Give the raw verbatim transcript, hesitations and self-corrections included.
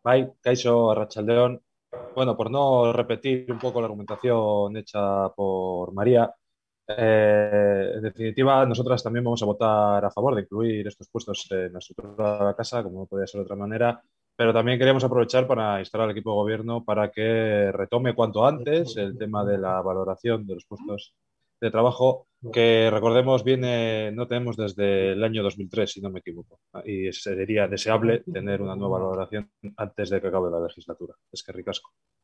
Bai, Kaixo, Arratsaldeon. Bueno, por no repetir un poco la argumentación hecha por María, eh, en definitiva, nosotras también vamos a votar a favor de incluir estos puestos en la estructura de la casa, como no podía ser de otra manera, pero también queríamos aprovechar para instar al equipo de gobierno para que retome cuanto antes el tema de la valoración de los puestos de trabajo, que recordemos viene, no tenemos desde el año dos mil tres, si no me equivoco, y sería deseable tener una nueva valoración antes de que acabe la legislatura. Es que ricasco.